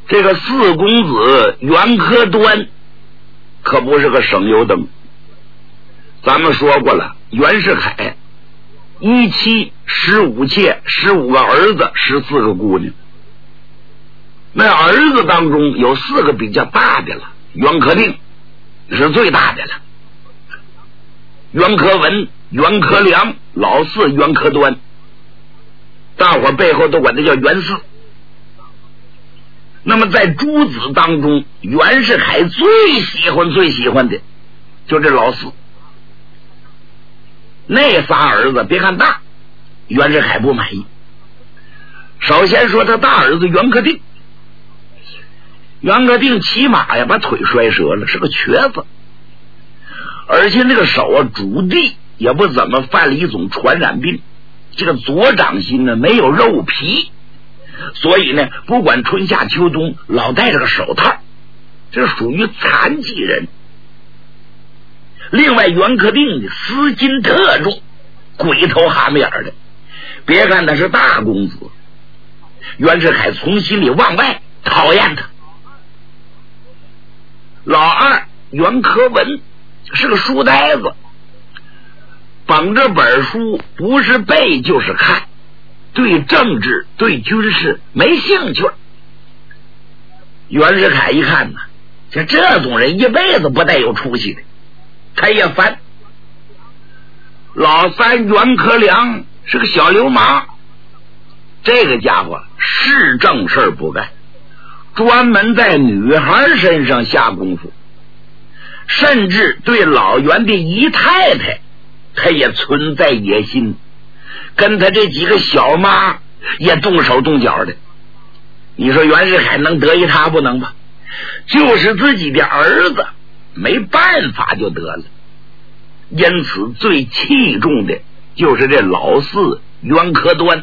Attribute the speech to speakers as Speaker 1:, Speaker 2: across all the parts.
Speaker 1: 这个四公子袁科端可不是个省油灯。咱们说过了，袁世凯一妻15妾，15个儿子，14个姑娘。那儿子当中有4个比较大的了，袁科定是最大的了，袁科文、袁科良，老4袁科端，大伙背后都管他叫袁4。那么在诸子当中，袁世凯最喜欢的就这老4。那仨儿子别看大，袁世凯不满意。首先说他大儿子袁科定，袁科定骑马呀把腿摔折了，是个瘸子，而且那个手啊主地也不怎么，犯了一种传染病，这个左掌心呢没有肉皮，所以呢不管春夏秋冬老戴着个手套，这属于残疾人。另外袁科定的丝筋特重，鬼头蛤蟆眼的，别看他是大公子，袁世凯从心里往外讨厌他。老2袁科文是个书呆子，捧着本书不是背就是看，对政治对军事没兴趣。袁世凯一看呢，像这种人一辈子不带有出息的，他也烦。老3袁科良是个小流氓，这个家伙是正事不干，专门在女孩身上下功夫，甚至对老袁的姨太太他也存在野心，跟他这几个小妈也动手动脚的。你说袁世凯能得意他不能吧？就是自己的儿子没办法就得了。因此最器重的就是这老4袁科端，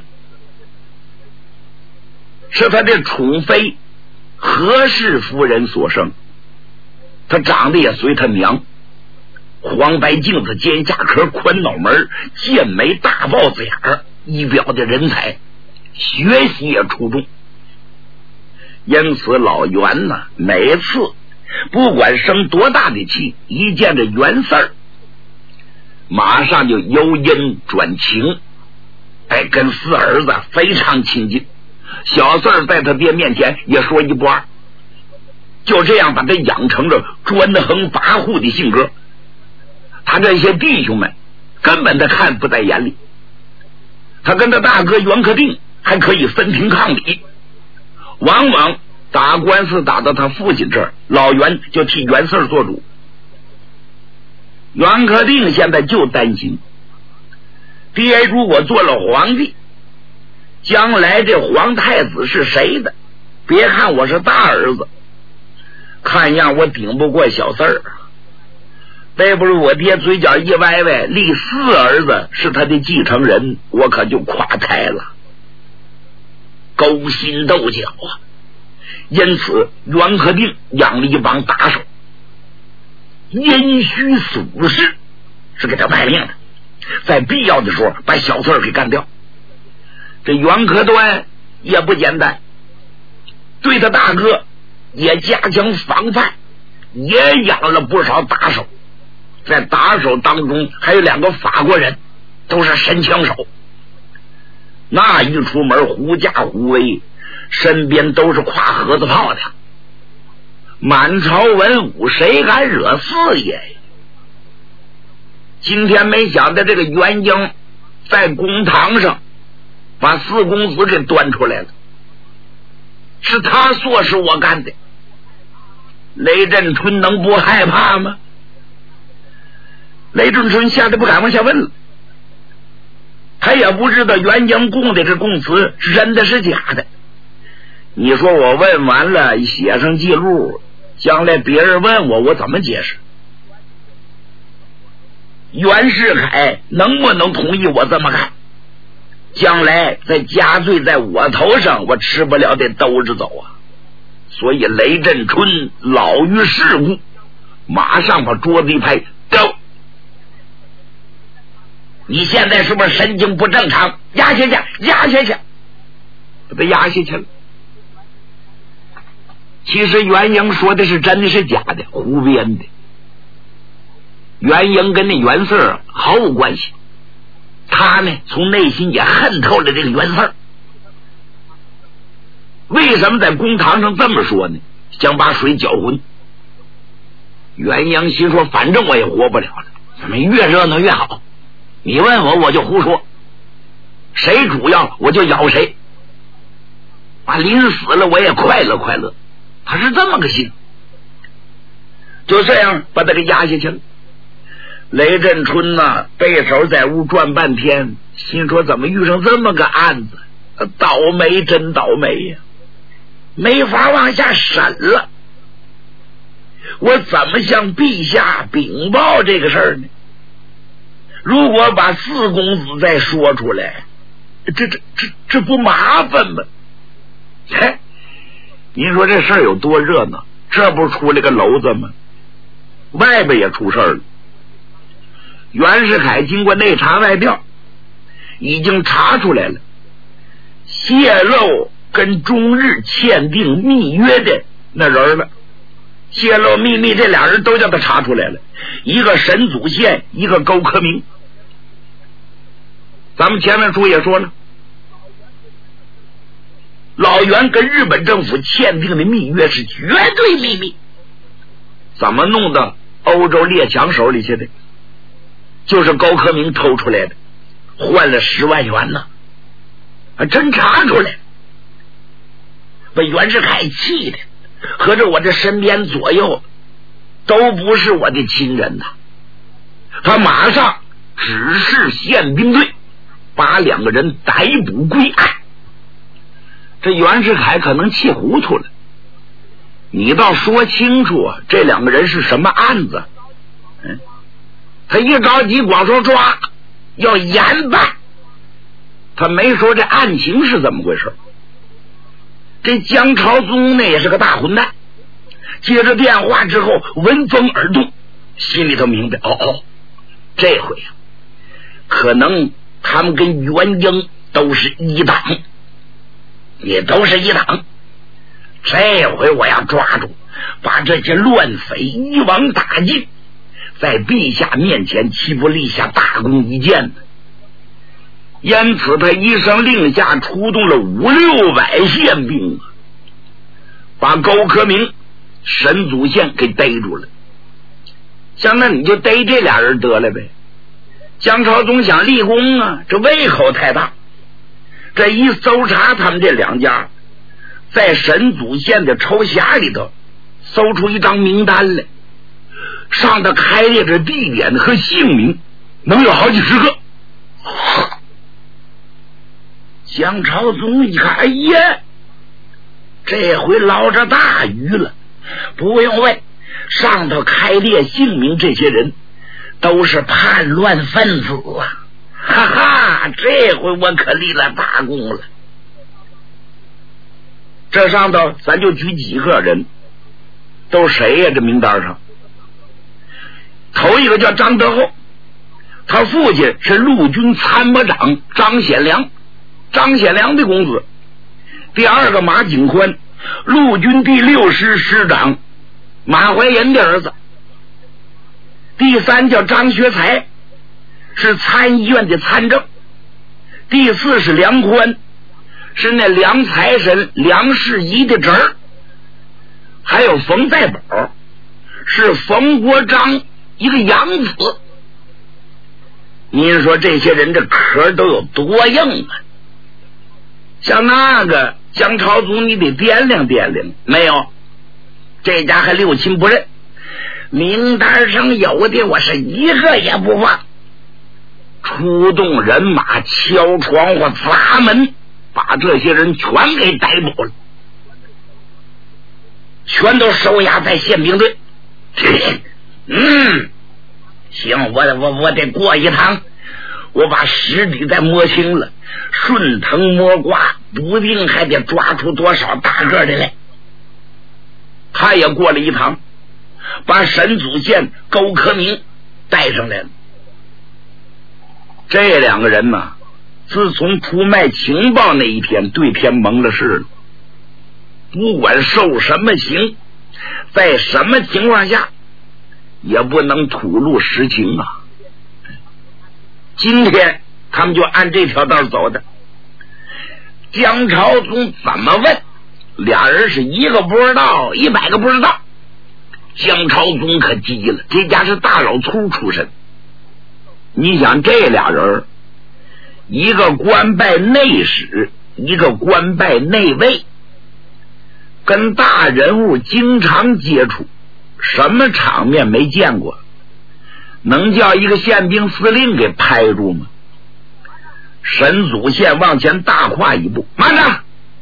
Speaker 1: 是他的宠妃何氏夫人所生，他长得也随他娘，黄白镜子，尖下壳，宽脑门，剑眉大豹子眼儿，一表的人才，学习也出众。因此老袁呢，每次不管生多大的气，一见着袁四儿马上就由阴转晴，跟4儿子非常亲近。小四儿在他爹面前也说一不二，就这样把他养成了专横跋扈的性格。他这些弟兄们根本他看不在眼里，他跟他大哥袁科定还可以分庭抗礼，往往打官司打到他父亲这儿，老袁就替袁四儿做主。袁科定现在就担心，爹如果做了皇帝，将来这皇太子是谁的？别看我是大儿子，看样我顶不过小四儿，背不如我爹嘴角一歪歪，立4儿子是他的继承人，我可就垮台了，勾心斗角啊！因此袁科定养了一帮打手，阴虚俗世，是给他卖命的，在必要的时候把小四儿给干掉。这袁科端也不简单，对他大哥也加强防范，也养了不少打手。在打手当中还有2个法国人，都是神枪手，那一出门狐假虎威，身边都是挎盒子炮的，满朝文武谁敢惹4爷？今天没想到这个袁英在公堂上把4公子给端出来了，是他唆使我干的。雷震春能不害怕吗？雷震春吓得不敢往下问了，他也不知道袁英供的这供词是真的是假的。你说我问完了写上记录，将来别人问我，我怎么解释？袁世凯能不能同意我这么干？将来再加罪在我头上，我吃不了得兜着走啊！所以雷震春老于世故，马上把桌子一拍，走！你现在是不是神经不正常？压下去，压下去，把他压下去了。 其实袁英说的是真的是假的，胡编的。袁英跟那袁四毫无关系，他呢从内心也恨透了这个袁四。为什么在公堂上这么说呢？想把水搅浑。袁英心说反正我也活不了了，咱们越热闹越好，你问我就胡说，谁主要我就咬谁，临死了我也快乐快乐。他是这么个心，就这样把他给压下去了。雷震春呢背手在屋转半天，心说怎么遇上这么个案子，倒霉真倒霉呀，没法往下审了。我怎么向陛下禀报这个事儿呢？如果把四公子再说出来，这不麻烦吗？您说这事儿有多热闹？这不出了个篓子吗？外边也出事儿了。袁世凯经过内查外调，已经查出来了，泄露跟中日签订密约的那人了。泄露秘密这俩人都叫他查出来了，一个沈祖宪，一个高克明。咱们前面书也说了，老袁跟日本政府签订的密约是绝对秘密，怎么弄到欧洲列强手里去的？就是高克明偷出来的，换了10万元呢，真查出来，把袁世凯气的，合着我这身边左右都不是我的亲人呐。他马上指示宪兵队把2个人逮捕归案。这袁世凯可能气糊涂了，你倒说清楚这2个人是什么案子。他一着急光说抓，要严办，他没说这案情是怎么回事。这江朝宗呢也是个大混蛋，接着电话之后闻风而动，心里头明白，这回可能他们跟袁英都是一党，也都是一党，这回我要抓住，把这些乱匪一网打尽，在陛下面前岂不立下大功一件呢？因此他一声令下，出动了500-600宪兵，把高克明、沈祖宪给逮住了。像那你就逮这俩人得了呗。江朝宗想立功啊，这胃口太大，这一搜查他们这2家，在沈祖宪的抽匣里头搜出一张名单来，上头开列着地点和姓名，能有好几10个。江朝宗一看，哎呀，这回捞着大鱼了，不用问，上头开列姓名这些人都是叛乱分子啊！哈哈，这回我可立了大功了。这上头咱就举几个人，都是谁呀？这名单上头一个叫张德厚，他父亲是陆军参谋长张显良，张显良的公子。第二个马景宽，陆军第6师师长马怀仁的儿子。第三叫张学才，是参议院的参政。第4是梁宽，是那梁财神梁士仪的侄儿。还有冯在宝，是冯国璋一个养子。您说这些人这壳都有多硬啊？像那个江朝宗你得掂量掂量，没有，这家还六亲不认，名单上有的我是一个也不放。出动人马敲窗户砸门，把这些人全给逮捕了，全都收押在宪兵队。行，我得过一趟，我把尸体再摸清了，顺藤摸瓜，不定还得抓出多少大个的来。他也过了一趟，把沈祖宪、高克明带上来了。这2个人呢，自从出卖情报那一天，对天蒙了事了。 不管受什么刑，在什么情况下也不能吐露实情啊。今天他们就按这条道走的。江朝宗怎么问，俩人是一个不知道，100个不知道。江朝宗可急了，这家是大老粗出身。你想这俩人，一个官拜内史，一个官拜内卫，跟大人物经常接触，什么场面没见过？能叫一个宪兵司令给拍住吗？沈祖宪往前大跨一步，慢着！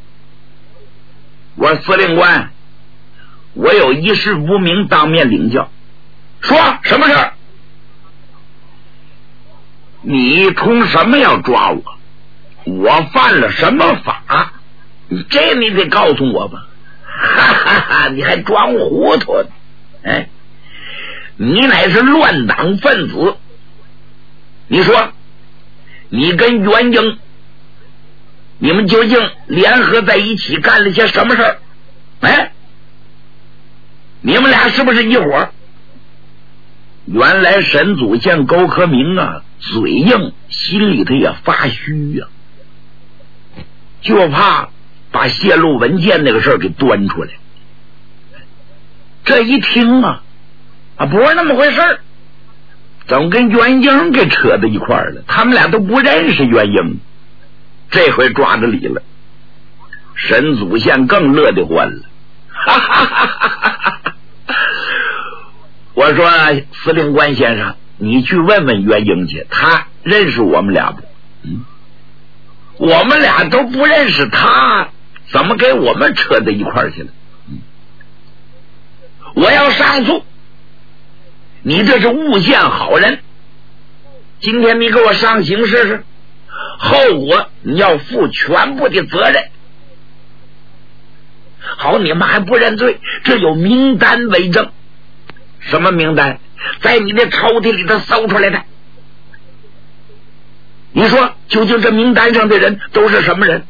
Speaker 1: 我司令官，我有一事无名，当面领教。说什么事儿？你冲什么要抓我？我犯了什么法？这你得告诉我吧。哈哈哈，你还装糊涂呢？哎，你乃是乱党分子。你说你跟袁英，你们究竟联合在一起干了些什么事儿？哎，你们俩是不是一伙？原来沈祖宪高科明啊，嘴硬，心里头也发虚啊，就怕把泄露文件那个事儿给端出来。这一听啊，不是那么回事儿，怎么跟袁英给扯到一块儿了？他们俩都不认识袁英，这回抓着理了。沈祖宪更乐得欢了，哈哈哈哈哈！我说司令官先生，你去问问袁英去，他认识我们俩不？我们俩都不认识他，怎么给我们扯到一块儿去了？我要上诉，你这是诬陷好人，今天你给我上刑试试，后果你要负全部的责任。好，你们还不认罪，这有名单为证。什么名单？在你的抽屉里头搜出来的。你说究竟这名单上的人都是什么人？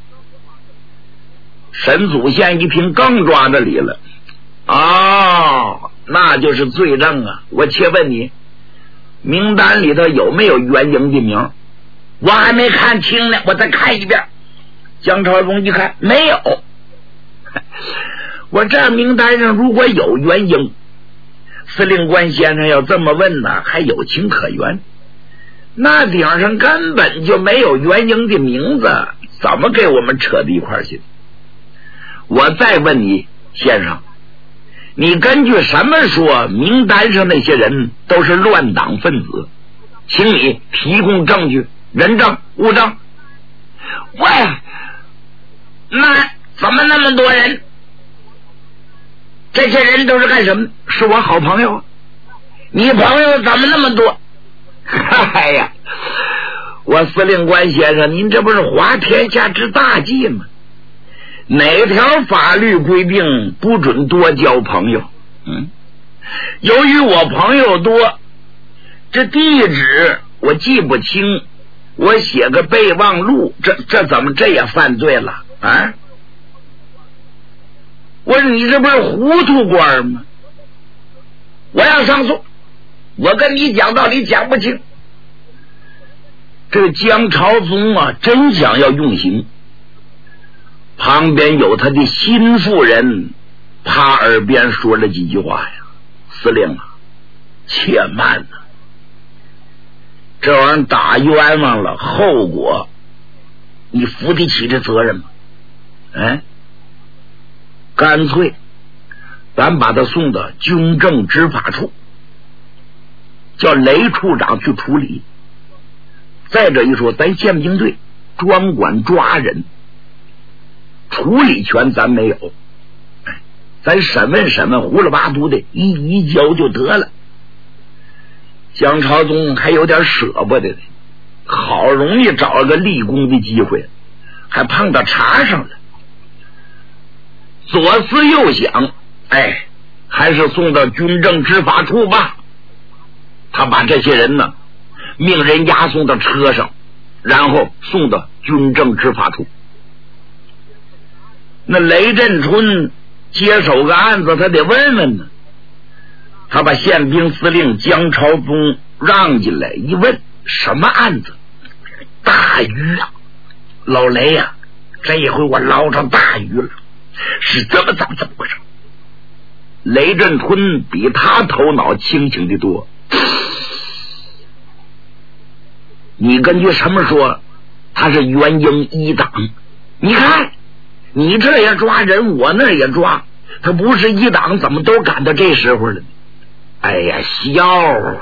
Speaker 1: 沈祖宪一听更抓着理了。哦，那就是罪证啊！我且问你，名单里头有没有袁英的名？我还没看清呢，我再看一遍。江朝宗一看没有，我这名单上如果有袁英，司令官先生要这么问呢，还有情可原。那顶上根本就没有袁英的名字，怎么给我们扯到一块儿去？我再问你，先生，你根据什么说名单上那些人都是乱党分子？请你提供证据，人证物证。喂，那怎么那么多人？这些人都是干什么？是我好朋友。你朋友怎么那么多？哎呀，我司令官先生，您这不是滑天下之大忌吗？哪条法律规定不准多交朋友？由于我朋友多，这地址我记不清，我写个备忘录，这怎么这也犯罪了啊？我说你这不是糊涂官吗？我要上诉，我跟你讲道理讲不清。这个江朝宗啊，真想要用刑，旁边有他的心腹人趴耳边说了几句话呀：司令啊，且慢啊，这玩意儿打冤枉了，后果你负得起这责任吗？干脆咱把他送到军政执法处，叫雷处长去处理。再者一说，咱宪兵队专管抓人，处理权咱没有，咱审问审问，胡了八嘟的一移交就得了。江朝宗还有点舍不得的，好容易找了个立功的机会，还碰到茬上了。左思右想，还是送到军政执法处吧。他把这些人呢，命人押送到车上，然后送到军政执法处。 那雷震春接手个案子，他得问问呢。他把宪兵司令江朝宗让进来一问，什么案子？大鱼啊，老雷呀，这一回我捞着大鱼了，是怎么回事？雷震春比他头脑清醒的多。你根据什么说他是元英一党？你看你这也抓人，我那也抓，他不是一党，怎么都赶到这时候了呢？哎呀，笑啊！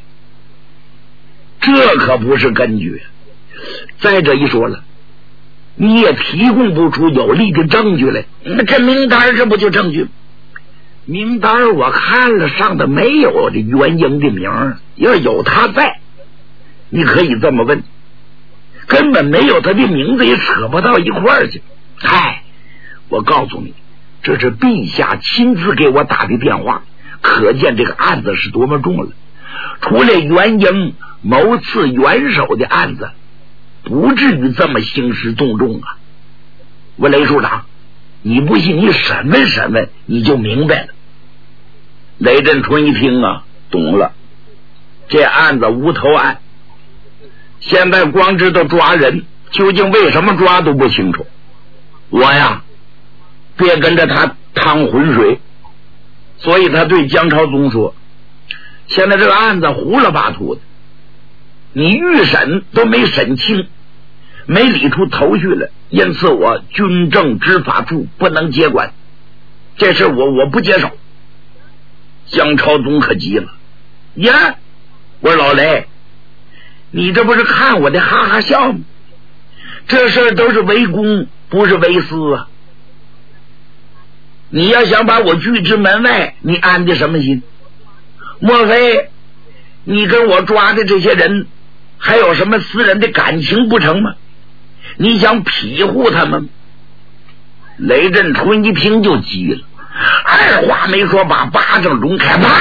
Speaker 1: 这可不是根据。再者一说了，你也提供不出有力的证据来。那这名单这不就证据？名单我看了，上的没有这元英的名，要有他在，你可以这么问，根本没有他的名字，也扯不到一块儿去。嗨，我告诉你，这是陛下亲自给我打的电话，可见这个案子是多么重了。除了元英谋刺元首的案子，不至于这么兴师动众啊！我雷处长，你不信你审问审问，你就明白了。雷震春一听啊，懂了，这案子无头案，现在光知道抓人，究竟为什么抓都不清楚。我呀，别跟着他趟浑水，所以他对江朝宗说，现在这个案子糊了巴涂的，你预审都没审清，没理出头绪来，因此我军政执法处不能接管，这事我不接受。江朝宗可急了，呀，我说老雷，你这不是看我的哈哈笑吗？这事都是为公，不是为私啊！你要想把我拒之门外，你安的什么心？莫非你跟我抓的这些人还有什么私人的感情不成吗？你想庇护他们？雷震春一听就急了，二话没说，把巴掌抡开，啪，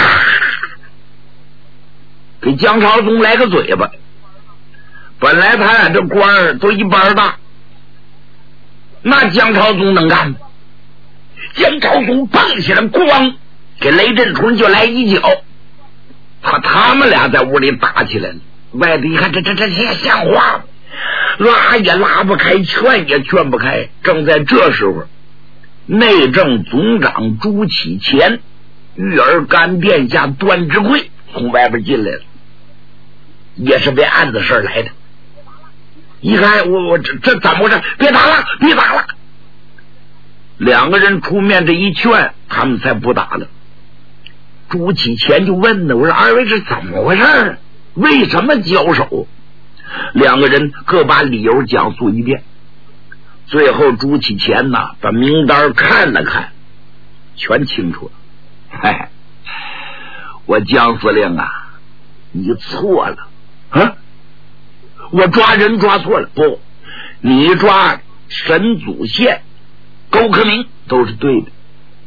Speaker 1: 给江朝宗来个嘴巴。本来他俩这官儿都一般大，那江朝宗能干吗？江朝宗蹦起来，咣，给雷震春就来一脚。他们俩在屋里打起来了，外地一看，这像话吗？拉也拉不开，劝也劝不开。正在这时候，内政总长朱启潜、育儿干殿下段志贵从外边进来了，也是为案子事来的。一看我这怎么回事？别打了，别打了！两个人出面这一劝，他们才不打了。朱启潜就问呢，我说二位是怎么回事？为什么交手？两个人各把理由讲述一遍。最后朱启潜呐，把名单看了看，全清楚了。嗨，我江司令啊，你错了啊！我抓人抓错了，不，你抓沈祖宪、勾克明都是对的，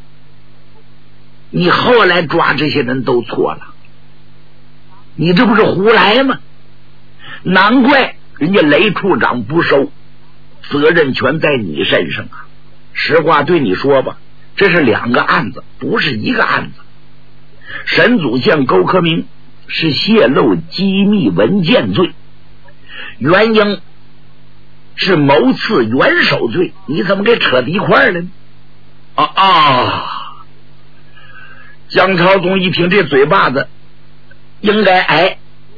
Speaker 1: 你后来抓这些人都错了，你这不是胡来吗？难怪人家雷处长不收，责任全在你身上啊！实话对你说吧，这是两个案子，不是一个案子。沈祖宪、勾克明是泄露机密文件罪，元英是谋刺元首罪，你怎么给扯到一块儿了呢？江朝宗一听这嘴巴子应该挨，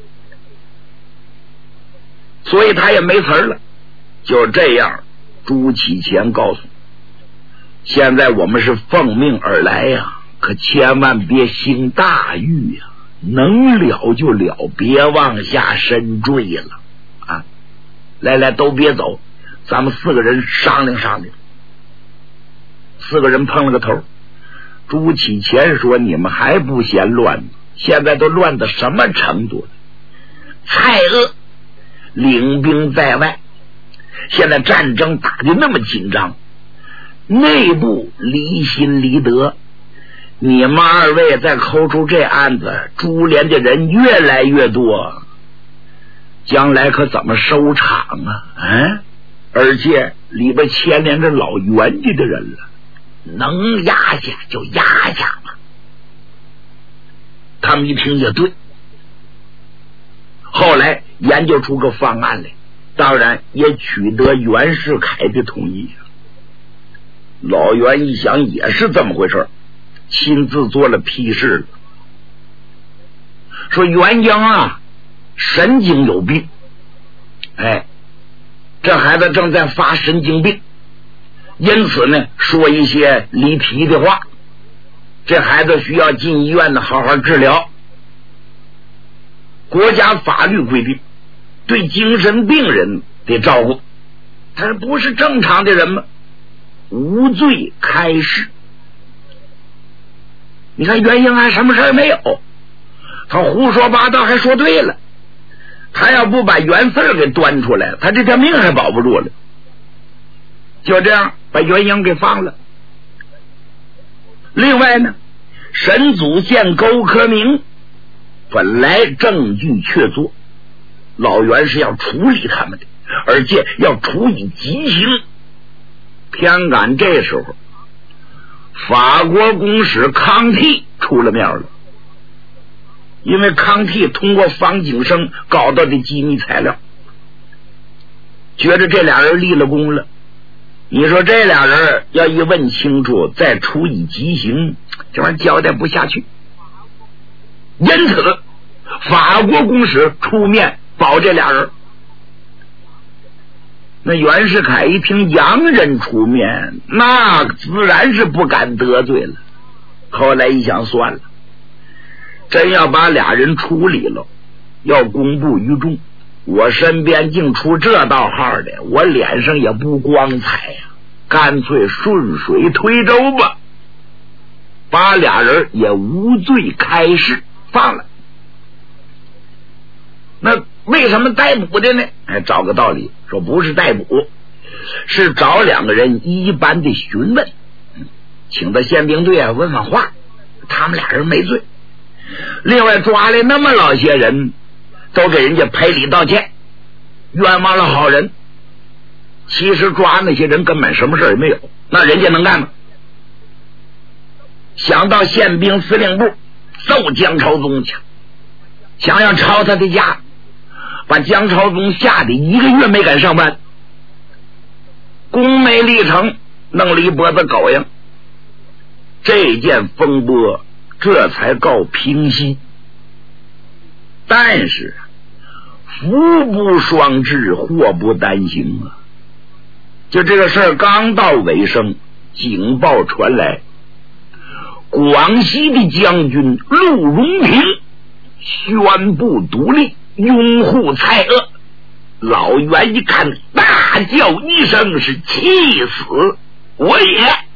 Speaker 1: 所以他也没词儿了。就这样，朱启潜告诉现在我们是奉命而来呀，可千万别兴大欲呀，能了就了，别往下深坠了啊！来，都别走，咱们四个人商量商量。四个人碰了个头。朱启潜说，你们还不嫌乱吗？现在都乱到什么程度了？蔡锷领兵在外，现在战争打得那么紧张，内部离心离德，你们二位再抠出这案子，株连的人越来越多，将来可怎么收场啊？ 而且里边牵连着老袁家的人了，能压下就压下吧。他们一听也对，后来研究出个方案来，当然也取得袁世凯的同意。老袁一想也是这么回事，亲自做了批示了，说袁江啊神经有病，这孩子正在发神经病，因此呢说一些离题的话，这孩子需要进医院呢好好治疗。国家法律规定对精神病人得照顾，他不是正常的人吗？无罪开释。你看袁英还什么事没有，他胡说八道还说对了，他要不把袁四给端出来，他这条命还保不住了。就这样把袁英给放了。另外呢，神祖见勾科明本来证据确凿，老袁是要处理他们的，而且要处以极刑。偏赶这时候法国公使康替出了面了，因为康替通过方景生搞到的机密材料，觉得这俩人立了功了。你说这俩人要一问清楚再处以极刑，这玩意交代不下去。因此法国公使出面保这俩人。那袁世凯一听洋人出面，那自然是不敢得罪了。后来一想算了，真要把俩人处理了，要公布于众，我身边竟出这道号的，我脸上也不光彩呀，干脆顺水推舟吧，把俩人也无罪开释放了。那为什么逮捕的呢？找个道理，说不是逮捕，是找两个人一般的询问，请到宪兵队啊问问话，他们俩人没罪。另外抓来那么老些人，都给人家赔礼道歉，冤枉了好人。其实抓那些人根本什么事也没有，那人家能干吗？想到宪兵司令部揍江朝宗去，想要抄他的家，把江朝宗吓得1个月没敢上班，功没立成，弄了一脖子狗样。这件风波这才告平息。但是福不双至，祸不单行啊！就这个事儿刚到尾声，警报传来，广西的将军陆荣平宣布独立，拥护蔡锷。老袁一看，大叫一声，是气死我也！